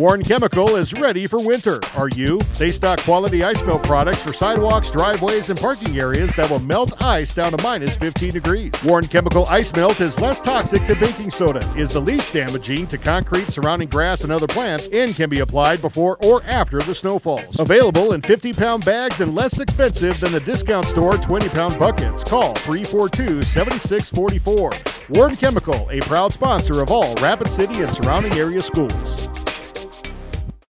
Warren Chemical is ready for winter. Are you? They stock quality ice melt products for sidewalks, driveways, and parking areas that will melt ice down to minus 15 degrees. Warren Chemical Ice Melt is less toxic than baking soda, is the least damaging to concrete, surrounding grass, and other plants, and can be applied before or after the snow falls. Available in 50-pound bags and less expensive than the discount store 20-pound buckets. Call 342-7644. Warren Chemical, a proud sponsor of all Rapid City and surrounding area schools.